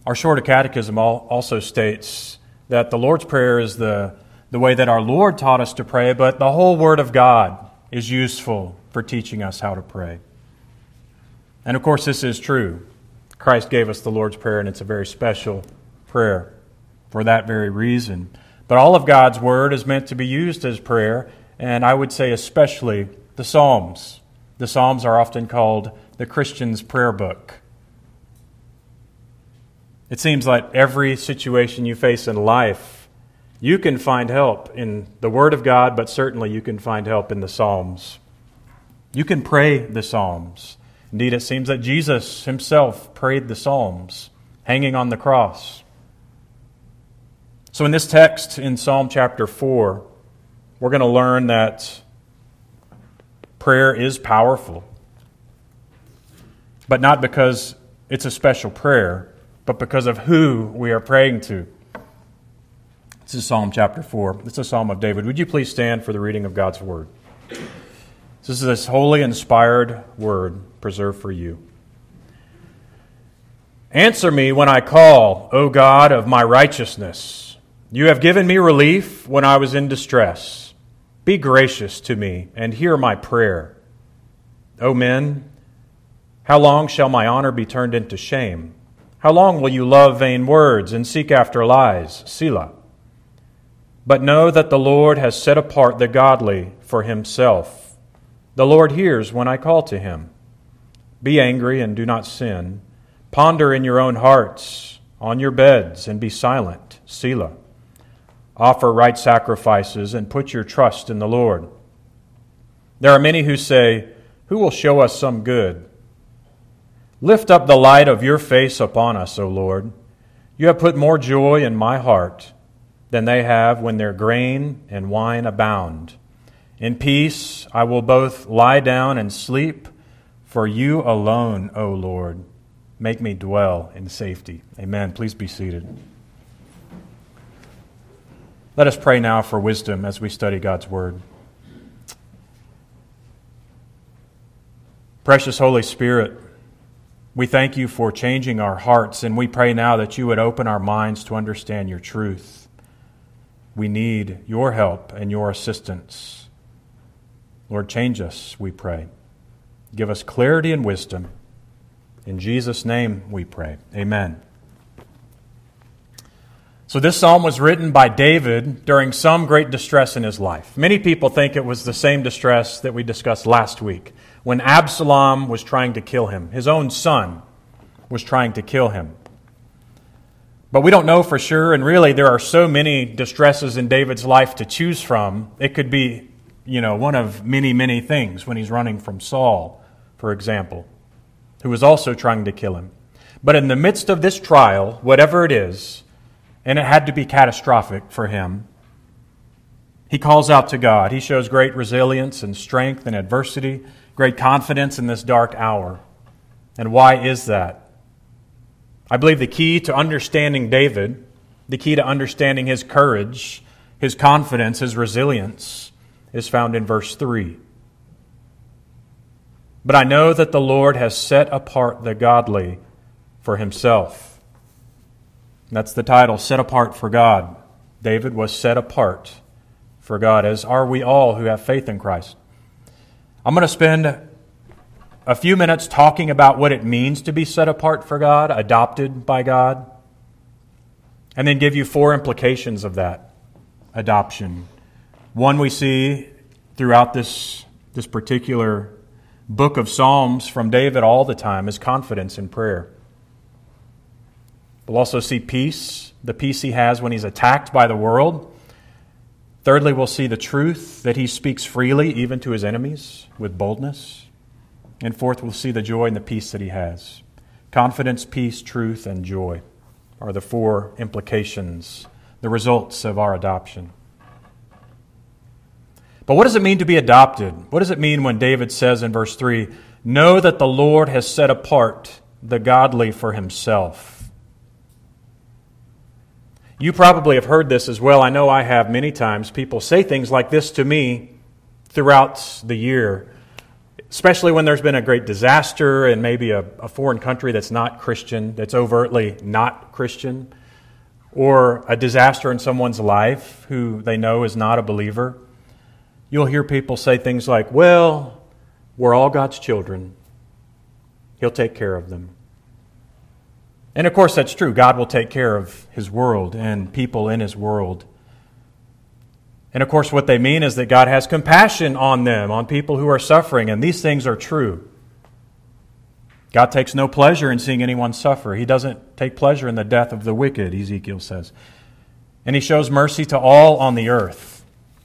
Our Shorter Catechism also states that the Lord's Prayer is the way that our Lord taught us to pray, but the whole Word of God is useful for teaching us how to pray. And of course, this is true. Christ gave us the Lord's Prayer, and it's a very special prayer for that very reason. But all of God's Word is meant to be used as prayer, and I would say especially the Psalms. The Psalms are often called the Christian's prayer book. It seems like every situation you face in life, you can find help in the Word of God, but certainly you can find help in the Psalms. You can pray the Psalms. Indeed, it seems that Jesus himself prayed the Psalms, hanging on the cross. So in this text in Psalm chapter 4, we're going to learn that prayer is powerful, but not because it's a special prayer, but because of who we are praying to. This is Psalm chapter 4. It's a psalm of David. Would you please stand for the reading of God's Word? This is this holy, inspired Word preserved for you. Answer me when I call, O God of my righteousness. You have given me relief when I was in distress. Be gracious to me and hear my prayer. O men, how long shall my honor be turned into shame? How long will you love vain words and seek after lies? Selah. But know that the Lord has set apart the godly for himself. The Lord hears when I call to him. Be angry and do not sin. Ponder in your own hearts, on your beds, and be silent. Selah. Offer right sacrifices and put your trust in the Lord. There are many who say, who will show us some good? Lift up the light of your face upon us, O Lord. You have put more joy in my heart than they have when their grain and wine abound. In peace I will both lie down and sleep, for you alone, O Lord, make me dwell in safety. Amen. Please be seated. Let us pray now for wisdom as we study God's Word. Precious Holy Spirit, we thank you for changing our hearts, and we pray now that you would open our minds to understand your truth. We need your help and your assistance. Lord, change us, we pray. Give us clarity and wisdom. In Jesus' name we pray. Amen. So this psalm was written by David during some great distress in his life. Many people think it was the same distress that we discussed last week, when Absalom was trying to kill him. His own son was trying to kill him. But we don't know for sure, and really there are so many distresses in David's life to choose from. It could be, one of many, many things when he's running from Saul, for example, who was also trying to kill him. But in the midst of this trial, whatever it is, and it had to be catastrophic for him, he calls out to God. He shows great resilience and strength in adversity, great confidence in this dark hour. And why is that? I believe the key to understanding David, the key to understanding his courage, his confidence, his resilience, is found in verse 3. But I know that the Lord has set apart the godly for himself. And that's the title, Set Apart for God. David was set apart for God, as are we all who have faith in Christ. I'm going to spend a few minutes talking about what it means to be set apart for God, adopted by God, and then give you 4 implications of that adoption. One we see throughout this particular book of Psalms from David all the time is confidence in prayer. We'll also see peace, the peace he has when he's attacked by the world. Thirdly, we'll see the truth that he speaks freely, even to his enemies, with boldness. And fourth, we'll see the joy and the peace that he has. Confidence, peace, truth, and joy are the 4 implications, the results of our adoption. But what does it mean to be adopted? What does it mean when David says in verse 3, know that the Lord has set apart the godly for himself? You probably have heard this as well. I know I have many times. People say things like this to me throughout the year. especially when there's been a great disaster and maybe a foreign country that's not Christian, that's overtly not Christian, or a disaster in someone's life who they know is not a believer, you'll hear people say things like, well, we're all God's children. He'll take care of them. And of course that's true. God will take care of His world and people in His world. And of course what they mean is that God has compassion on them, on people who are suffering, and these things are true. God takes no pleasure in seeing anyone suffer. He doesn't take pleasure in the death of the wicked, Ezekiel says. And He shows mercy to all on the earth.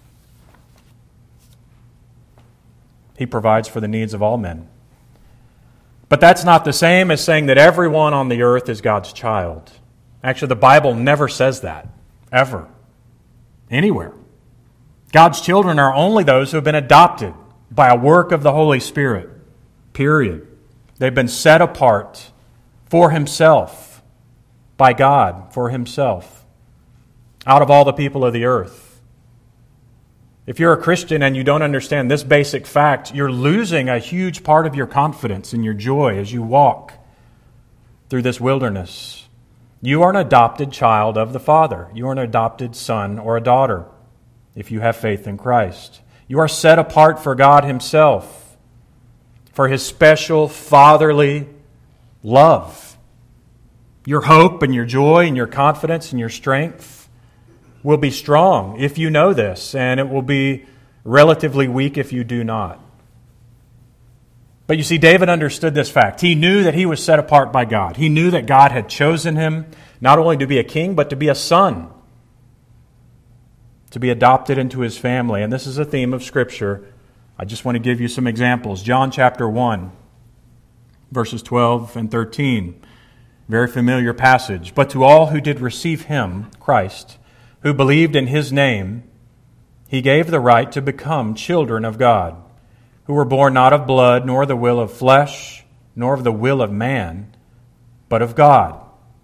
He provides for the needs of all men. But that's not the same as saying that everyone on the earth is God's child. Actually, the Bible never says that, ever, anywhere. God's children are only those who have been adopted by a work of the Holy Spirit, period. They've been set apart for Himself, by God, for Himself, out of all the people of the earth. If you're a Christian and you don't understand this basic fact, you're losing a huge part of your confidence and your joy as you walk through this wilderness. You are an adopted child of the Father. You are an adopted son or a daughter if you have faith in Christ. You are set apart for God Himself, for His special fatherly love. Your hope and your joy and your confidence and your strength will be strong if you know this, and it will be relatively weak if you do not. But you see, David understood this fact. He knew that he was set apart by God. He knew that God had chosen him not only to be a king, but to be a son, to be adopted into His family. And this is a theme of Scripture. I just want to give you some examples. John chapter 1, verses 12 and 13. Very familiar passage. But to all who did receive Him, Christ, who believed in His name, He gave the right to become children of God, who were born not of blood, nor the will of flesh, nor of the will of man, but of God.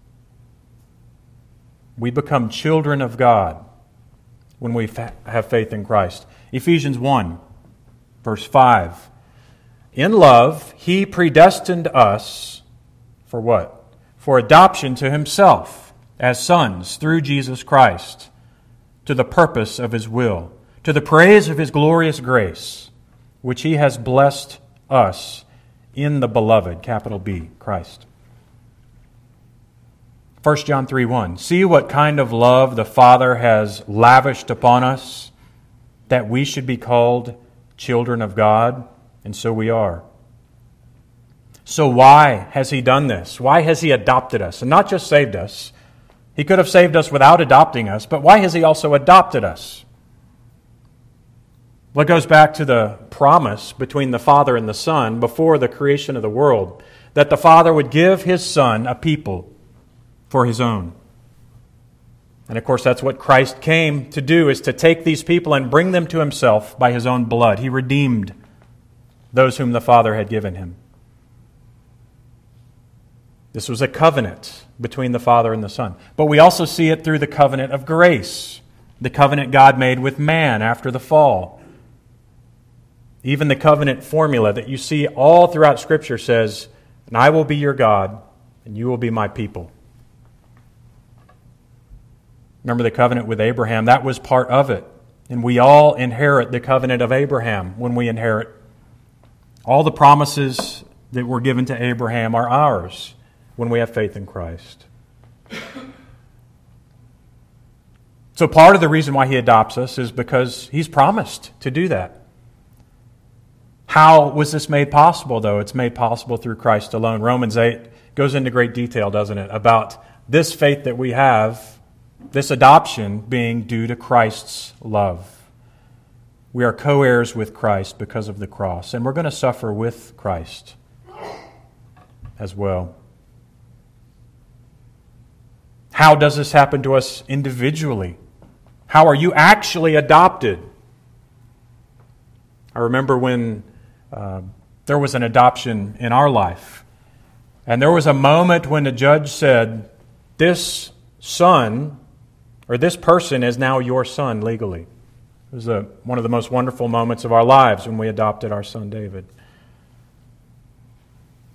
We become children of God when we have faith in Christ. Ephesians 1, verse 5. In love, He predestined us for what? For adoption to Himself as sons through Jesus Christ, to the purpose of His will, to the praise of His glorious grace, which He has blessed us in the Beloved, capital B, Christ. 1 John 3:1. See what kind of love the Father has lavished upon us, that we should be called children of God, and so we are. So why has He done this? Why has He adopted us? And not just saved us. He could have saved us without adopting us, but why has He also adopted us? Well, it goes back to the promise between the Father and the Son before the creation of the world, that the Father would give His Son a people for His own. And of course, that's what Christ came to do, is to take these people and bring them to Himself by His own blood. He redeemed those whom the Father had given Him. This was a covenant between the Father and the Son. But we also see it through the covenant of grace, the covenant God made with man after the fall. Even the covenant formula that you see all throughout Scripture says, and I will be your God, and you will be my people. Remember the covenant with Abraham? That was part of it. And we all inherit the covenant of Abraham when we inherit. All the promises that were given to Abraham are ours when we have faith in Christ. So part of the reason why He adopts us is because He's promised to do that. How was this made possible, though? It's made possible through Christ alone. Romans 8 goes into great detail, doesn't it, about this faith that we have, this adoption being due to Christ's love. We are co-heirs with Christ because of the cross, and we're going to suffer with Christ as well. How does this happen to us individually? How are you actually adopted? I remember when there was an adoption in our life, and there was a moment when the judge said, this son, or this person is now your son legally. It was one of the most wonderful moments of our lives when we adopted our son David.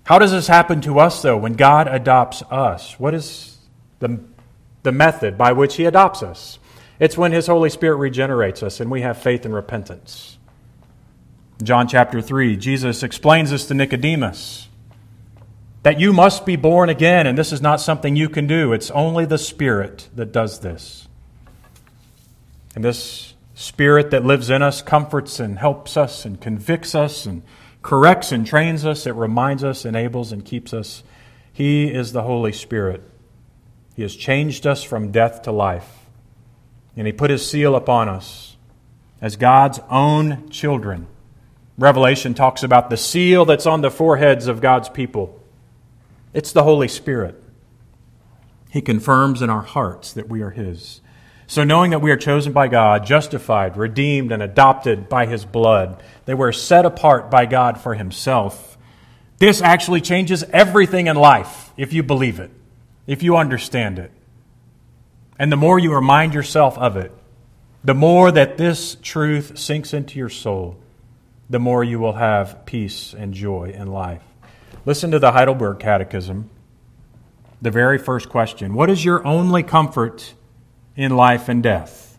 How does this happen to us, though, when God adopts us? What is the method by which He adopts us? It's when His Holy Spirit regenerates us and we have faith and repentance. In John chapter 3, Jesus explains this to Nicodemus, that you must be born again, and this is not something you can do. It's only the Spirit that does this. And this Spirit that lives in us comforts and helps us and convicts us and corrects and trains us. It reminds us, enables, and keeps us. He is the Holy Spirit. He has changed us from death to life. And He put His seal upon us as God's own children. Revelation talks about the seal that's on the foreheads of God's people. It's the Holy Spirit. He confirms in our hearts that we are His. So knowing that we are chosen by God, justified, redeemed, and adopted by His blood, that we're set apart by God for Himself, this actually changes everything in life if you believe it, if you understand it. And the more you remind yourself of it, the more that this truth sinks into your soul, the more you will have peace and joy in life. Listen to the Heidelberg Catechism. The very first question: what is your only comfort in life and death?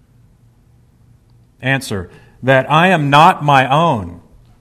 Answer: that I am not my own,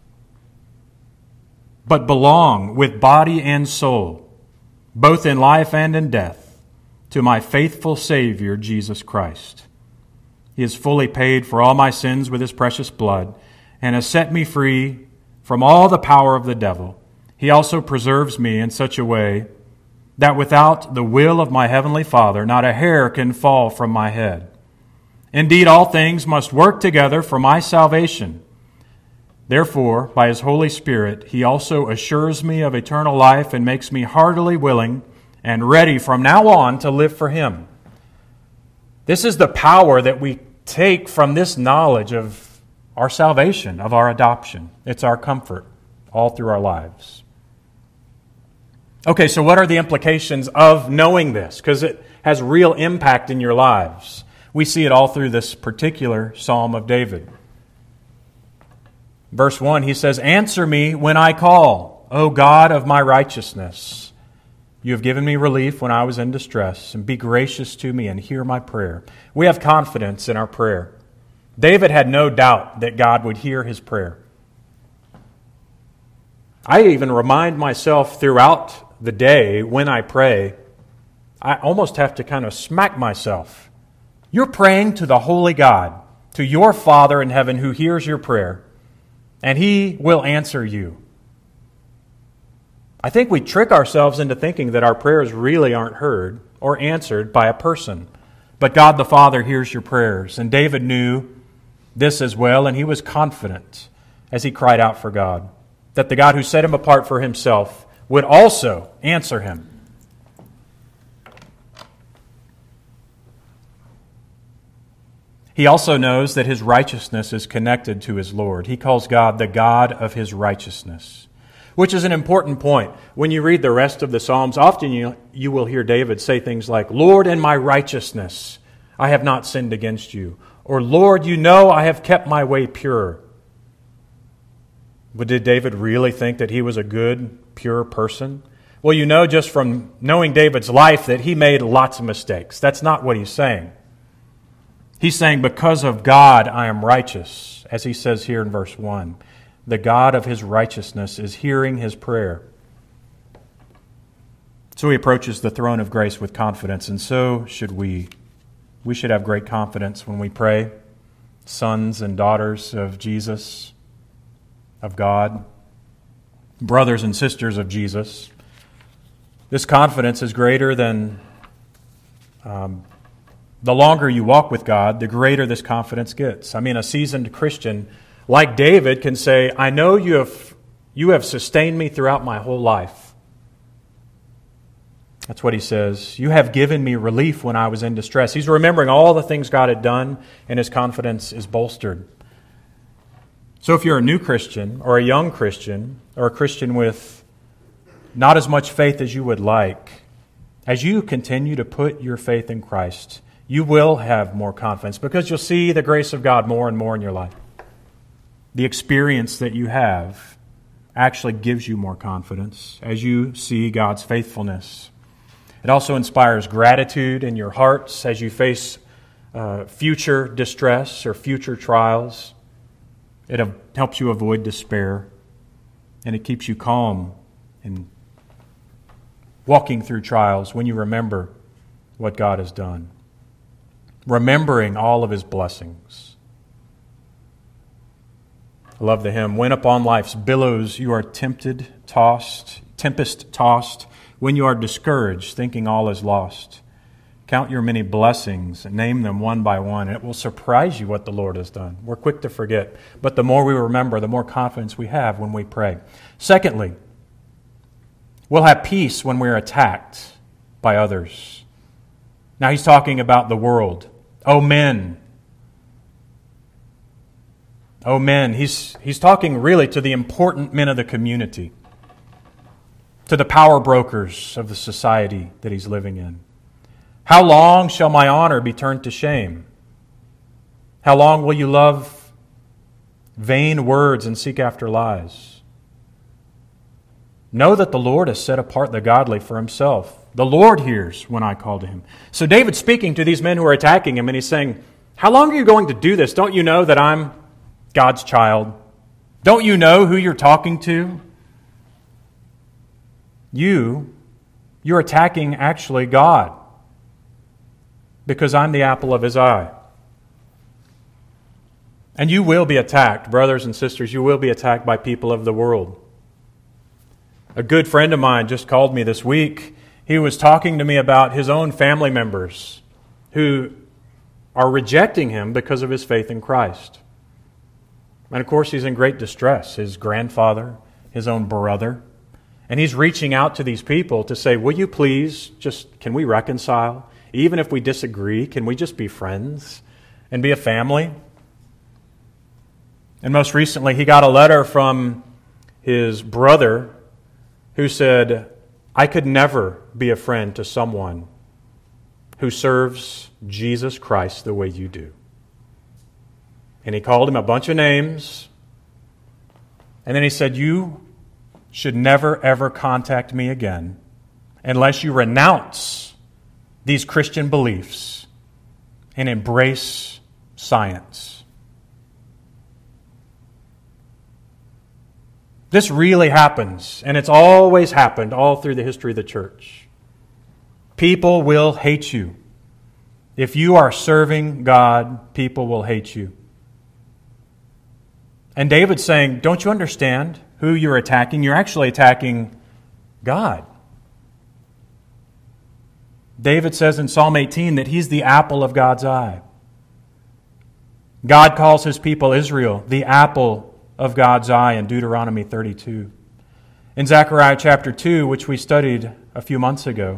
but belong with body and soul, both in life and in death, to my faithful Savior, Jesus Christ. He has fully paid for all my sins with His precious blood, and has set me free from all the power of the devil. He also preserves me in such a way that without the will of my heavenly Father, not a hair can fall from my head. Indeed, all things must work together for my salvation. Therefore, by His Holy Spirit, He also assures me of eternal life and makes me heartily willing and ready from now on to live for Him. This is the power that we take from this knowledge of our salvation, of our adoption. It's our comfort all through our lives. Okay, so what are the implications of knowing this? Because it has real impact in your lives. We see it all through this particular Psalm of David. Verse 1, he says, "Answer me when I call, O God of my righteousness. You have given me relief when I was in distress, and be gracious to me and hear my prayer." We have confidence in our prayer. David had no doubt that God would hear his prayer. I even remind myself throughout the day when I pray, I almost have to kind of smack myself. You're praying to the holy God, to your Father in heaven who hears your prayer, and He will answer you. I think we trick ourselves into thinking that our prayers really aren't heard or answered by a person. But God the Father hears your prayers, and David knew this as well, and he was confident as he cried out for God, that the God who set him apart for Himself would also answer him. He also knows that his righteousness is connected to his Lord. He calls God the God of his righteousness, which is an important point. When you read the rest of the Psalms, often you will hear David say things like, "Lord, in my righteousness, I have not sinned against you." Or, "Lord, you know I have kept my way pure." But did David really think that he was a good, pure person? Well, you know just from knowing David's life that he made lots of mistakes. That's not what he's saying. He's saying, because of God I am righteous, as he says here in verse 1. The God of his righteousness is hearing his prayer. So he approaches the throne of grace with confidence, and so should we. We should have great confidence when we pray, sons and daughters of Jesus, of God, brothers and sisters of Jesus. This confidence is greater than the longer you walk with God, the greater this confidence gets. I mean, a seasoned Christian like David can say, "I know you have sustained me throughout my whole life." That's what he says. "You have given me relief when I was in distress." He's remembering all the things God had done, and his confidence is bolstered. So if you're a new Christian or a young Christian or a Christian with not as much faith as you would like, as you continue to put your faith in Christ, you will have more confidence because you'll see the grace of God more and more in your life. The experience that you have actually gives you more confidence as you see God's faithfulness. It also inspires gratitude in your hearts as you face future distress or future trials. It helps you avoid despair, and it keeps you calm in walking through trials when you remember what God has done, remembering all of His blessings. I love the hymn, when upon life's billows you are tempest tossed, when you are discouraged, thinking all is lost, count your many blessings and name them one by one, and it will surprise you what the Lord has done. We're quick to forget, but the more we remember, the more confidence we have when we pray. Secondly, we'll have peace when we're attacked by others. Now he's talking about the world. Oh, men. Oh, men. He's talking really to the important men of the community, to the power brokers of the society that he's living in. How long shall my honor be turned to shame? How long will you love vain words and seek after lies? Know that the Lord has set apart the godly for Himself. The Lord hears when I call to Him. So David's speaking to these men who are attacking him, and he's saying, how long are you going to do this? Don't you know that I'm God's child? Don't you know who you're talking to? You're attacking actually God, because I'm the apple of His eye. And you will be attacked, brothers and sisters. You will be attacked by people of the world. A good friend of mine just called me this week. He was talking to me about his own family members who are rejecting him because of his faith in Christ. And of course, he's in great distress. His grandfather, his own brother. And he's reaching out to these people to say, will you please can we reconcile? Even if we disagree, can we just be friends and be a family? And most recently, he got a letter from his brother who said, I could never be a friend to someone who serves Jesus Christ the way you do. And he called him a bunch of names. And then he said, you should never, ever contact me again unless you renounce these Christian beliefs and embrace science. This really happens, and it's always happened all through the history of the church. People will hate you. If you are serving God, people will hate you. And David's saying, don't you understand who you're attacking? You're actually attacking God. David says in Psalm 18 that he's the apple of God's eye. God calls His people Israel the apple of God's eye in Deuteronomy 32. In Zechariah chapter 2, which we studied a few months ago,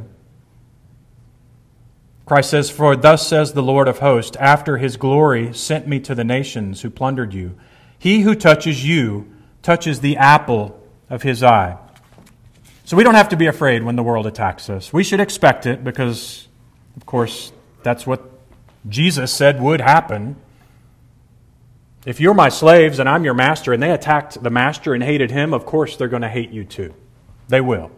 Christ says, for thus says the Lord of hosts, after His glory sent me to the nations who plundered you. He who touches you touches the apple of His eye. So we don't have to be afraid when the world attacks us. We should expect it because, of course, that's what Jesus said would happen. If you're my slaves and I'm your master and they attacked the master and hated him, of course they're going to hate you too. They will.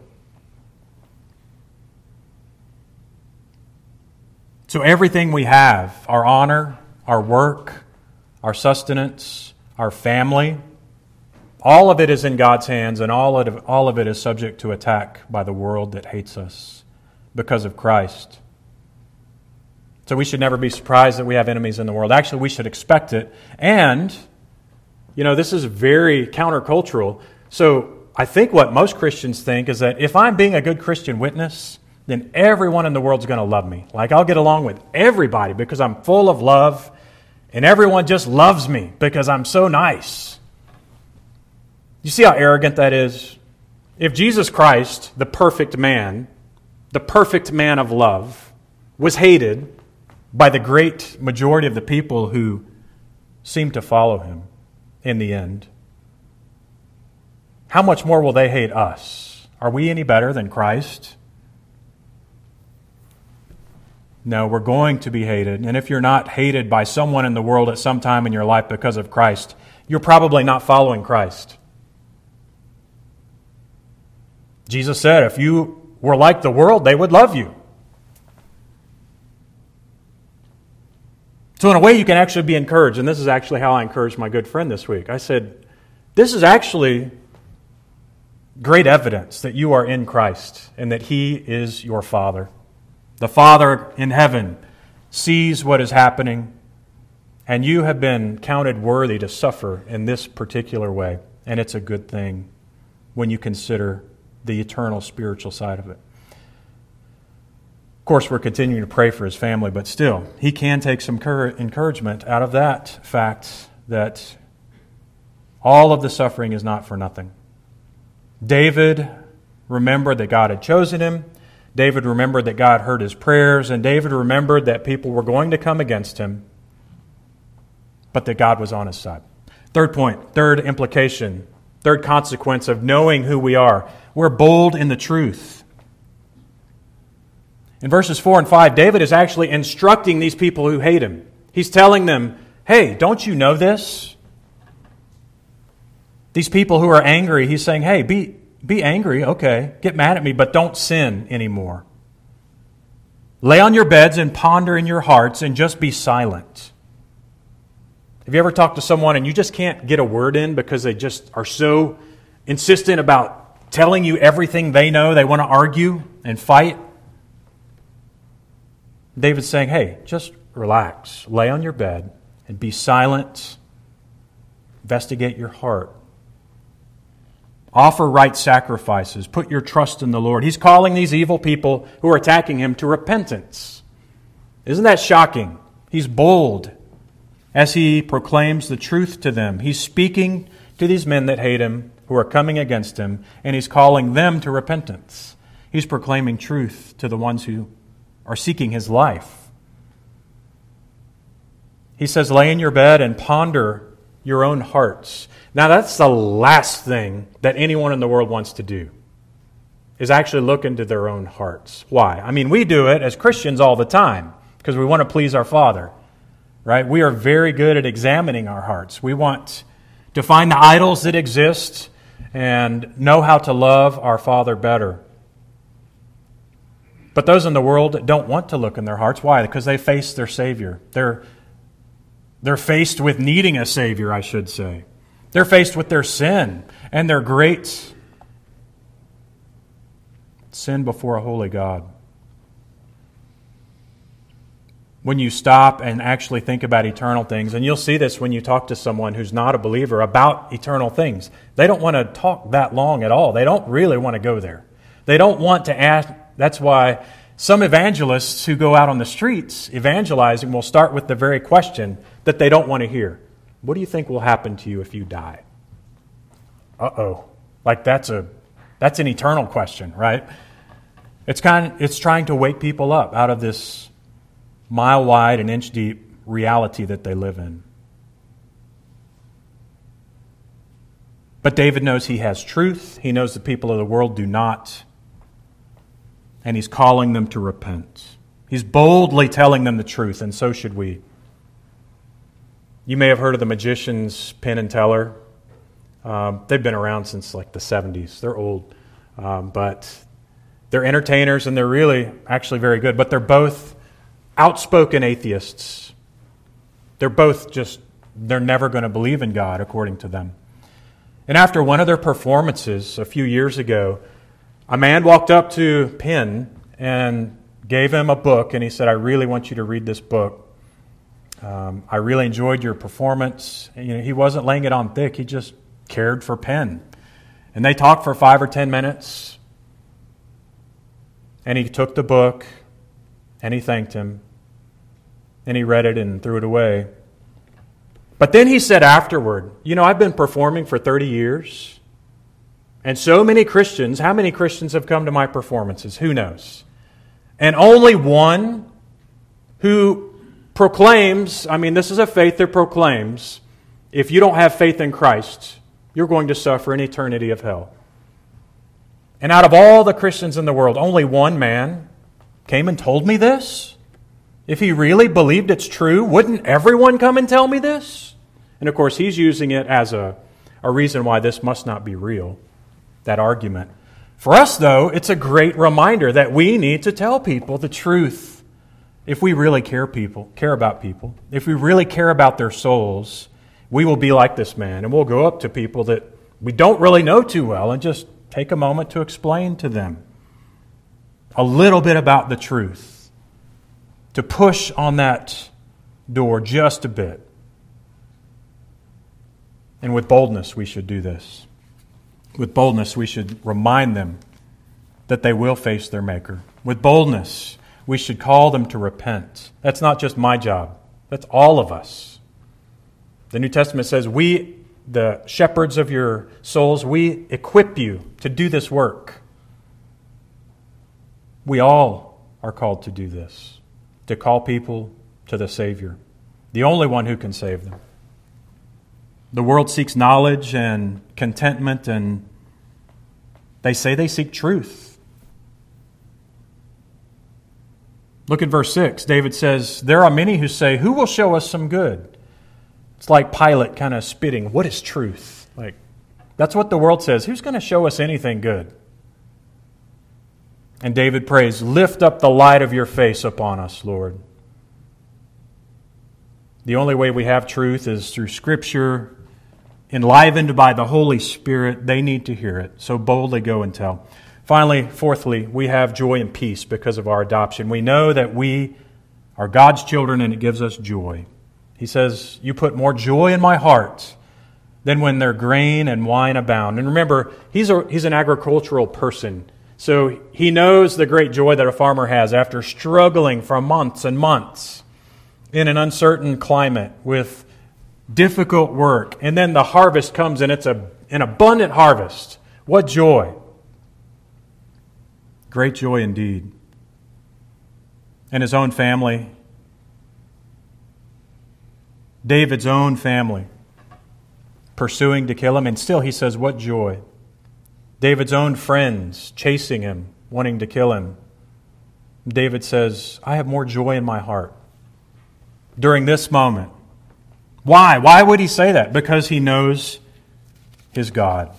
So everything we have, our honor, our work, our sustenance, our family, all of it is in God's hands, and all of it is subject to attack by the world that hates us because of Christ. So we should never be surprised that we have enemies in the world. Actually, we should expect it. And, this is very countercultural. So I think what most Christians think is that if I'm being a good Christian witness, then everyone in the world is going to love me. Like I'll get along with everybody because I'm full of love, and everyone just loves me because I'm so nice. You see how arrogant that is? If Jesus Christ, the perfect man of love, was hated by the great majority of the people who seem to follow Him in the end, how much more will they hate us? Are we any better than Christ? No, we're going to be hated. And if you're not hated by someone in the world at some time in your life because of Christ, you're probably not following Christ. Jesus said, if you were like the world, they would love you. So in a way, you can actually be encouraged. And this is actually how I encouraged my good friend this week. I said, this is actually great evidence that you are in Christ and that He is your Father. The Father in heaven sees what is happening, and you have been counted worthy to suffer in this particular way. And it's a good thing when you consider the eternal spiritual side of it. Of course, we're continuing to pray for his family, but still, he can take some encouragement out of that fact that all of the suffering is not for nothing. David remembered that God had chosen him. David remembered that God heard his prayers, and David remembered that people were going to come against him, but that God was on his side. Third point, third implication, third consequence of knowing who we are. We're bold in the truth. In verses 4 and 5, David is actually instructing these people who hate him. He's telling them, hey, don't you know this? These people who are angry, he's saying, hey, be angry, okay, get mad at me, but don't sin anymore. Lay on your beds and ponder in your hearts and just be silent. Have you ever talked to someone and you just can't get a word in because they just are so insistent about telling you everything they know? They want to argue and fight. David's saying, hey, just relax. Lay on your bed and be silent. Investigate your heart. Offer right sacrifices. Put your trust in the Lord. He's calling these evil people who are attacking him to repentance. Isn't that shocking? He's bold as he proclaims the truth to them. He's speaking to these men that hate him, who are coming against him, and he's calling them to repentance. He's proclaiming truth to the ones who are seeking his life. He says, lay in your bed and ponder your own hearts. Now that's the last thing that anyone in the world wants to do, is actually look into their own hearts. Why? I mean, we do it as Christians all the time because we want to please our Father, right? We are very good at examining our hearts. We want to find the idols that exist and know how to love our Father better. But those in the world don't want to look in their hearts. Why? Because they face their Savior. They're faced with needing a Savior, I should say. They're faced with their sin and their great sin before a holy God. When you stop and actually think about eternal things, and you'll see this when you talk to someone who's not a believer about eternal things, they don't want to talk that long at all. They don't really want to go there. They don't want to ask. That's why some evangelists who go out on the streets evangelizing will start with the very question that they don't want to hear. What do you think will happen to you if you die? Uh-oh. Like that's an eternal question, right? It's trying to wake people up out of this mile wide and inch deep reality that they live in. But David knows he has truth. He knows the people of the world do not. And he's calling them to repent. He's boldly telling them the truth, and so should we. You may have heard of the magicians Penn and Teller. They've been around since like the 70s. They're old. But they're entertainers, and they're really actually very good. But they're both outspoken atheists. They're never going to believe in God, according to them. And after one of their performances a few years ago, a man walked up to Penn and gave him a book, and he said, I really want you to read this book. I really enjoyed your performance. And, he wasn't laying it on thick. He just cared for Penn. And they talked for 5 or 10 minutes. And he took the book, and he thanked him. And he read it and threw it away. But then he said afterward, I've been performing for 30 years. And so many Christians, how many Christians have come to my performances? Who knows? And only one who proclaims, this is a faith that proclaims, if you don't have faith in Christ, you're going to suffer an eternity of hell. And out of all the Christians in the world, only one man came and told me this? If he really believed it's true, wouldn't everyone come and tell me this? And of course, he's using it as a reason why this must not be real. That argument. For us, though, it's a great reminder that we need to tell people the truth. If we really care about people, if we really care about their souls, we will be like this man, and we'll go up to people that we don't really know too well and just take a moment to explain to them a little bit about the truth, to push on that door just a bit. And with boldness, we should do this. With boldness, we should remind them that they will face their Maker. With boldness, we should call them to repent. That's not just my job. That's all of us. The New Testament says, we, the shepherds of your souls, we equip you to do this work. We all are called to do this, to call people to the Savior, the only one who can save them. The world seeks knowledge and contentment, and they say they seek truth. Look at verse 6. David says, there are many who say, who will show us some good? It's like Pilate kind of spitting, what is truth? Like, that's what the world says. Who's going to show us anything good? And David prays, lift up the light of your face upon us, Lord. The only way we have truth is through Scripture, enlivened by the Holy Spirit. They need to hear it. So boldly go and tell. Finally, fourthly, we have joy and peace because of our adoption. We know that we are God's children, and it gives us joy. He says, you put more joy in my heart than when their grain and wine abound. And remember, he's an agricultural person. So he knows the great joy that a farmer has after struggling for months and months in an uncertain climate with difficult work. And then the harvest comes, and it's an abundant harvest. What joy! Great joy indeed. And his own family, David's own family, pursuing to kill him. And still he says, what joy. David's own friends chasing him, wanting to kill him. David says, I have more joy in my heart during this moment. Why? Why would he say that? Because he knows his God.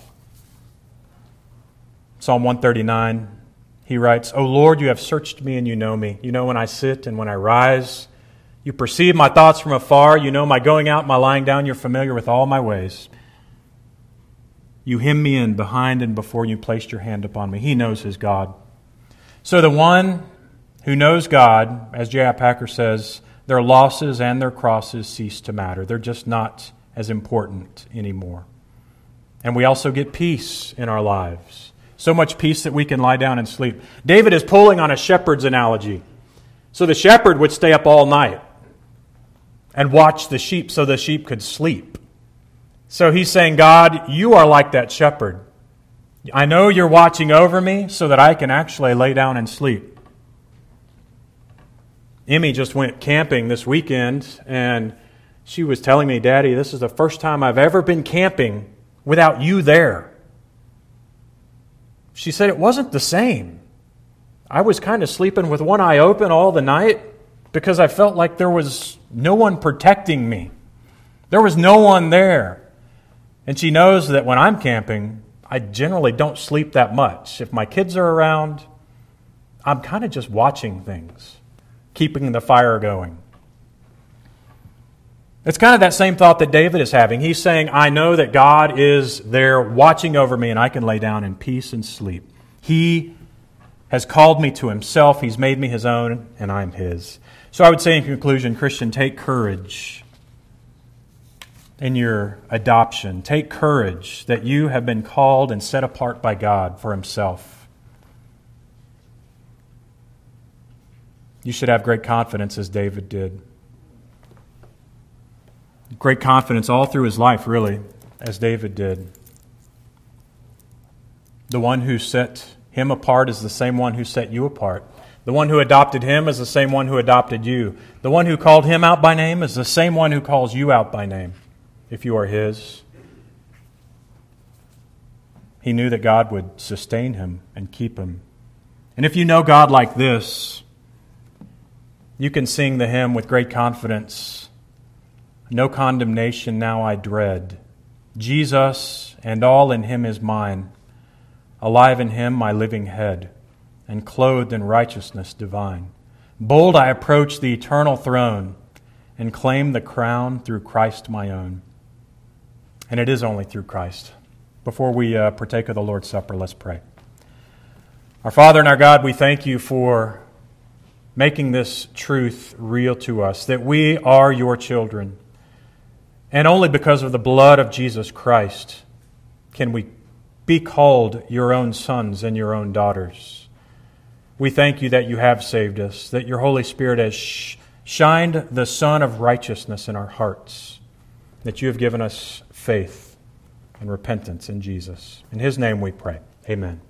Psalm 139, he writes, O Lord, you have searched me and you know me. You know when I sit and when I rise. You perceive my thoughts from afar. You know my going out, my lying down. You're familiar with all my ways. You hem me in behind and before you placed your hand upon me. He knows his God. So the one who knows God, as J.I. Packer says, their losses and their crosses cease to matter. They're just not as important anymore. And we also get peace in our lives. So much peace that we can lie down and sleep. David is pulling on a shepherd's analogy. So the shepherd would stay up all night and watch the sheep so the sheep could sleep. So he's saying, God, you are like that shepherd. I know you're watching over me so that I can actually lay down and sleep. Emmy just went camping this weekend, and she was telling me, Daddy, this is the first time I've ever been camping without you there. She said it wasn't the same. I was kind of sleeping with one eye open all the night because I felt like there was no one protecting me. There was no one there. And she knows that when I'm camping, I generally don't sleep that much. If my kids are around, I'm kind of just watching things, keeping the fire going. It's kind of that same thought that David is having. He's saying, I know that God is there watching over me and I can lay down in peace and sleep. He has called me to himself. He's made me his own and I'm his. So I would say in conclusion, Christian, take courage in your adoption. Take courage that you have been called and set apart by God for himself. You should have great confidence as David did. Great confidence all through his life, really, as David did. The one who set him apart is the same one who set you apart. The one who adopted him is the same one who adopted you. The one who called him out by name is the same one who calls you out by name, if you are his. He knew that God would sustain him and keep him. And if you know God like this, you can sing the hymn with great confidence. No condemnation now I dread. Jesus and all in him is mine. alive in Him, my living head, and clothed in righteousness divine. Bold I approach the eternal throne and claim the crown through Christ my own. And it is only through Christ. Before we partake of the Lord's Supper, let's pray. Our Father and our God, we thank you for making this truth real to us, that we are your children. And only because of the blood of Jesus Christ can we be called your own sons and your own daughters. We thank you that you have saved us, that your Holy Spirit has shined the sun of righteousness in our hearts, that you have given us faith and repentance in Jesus. In His name we pray. Amen.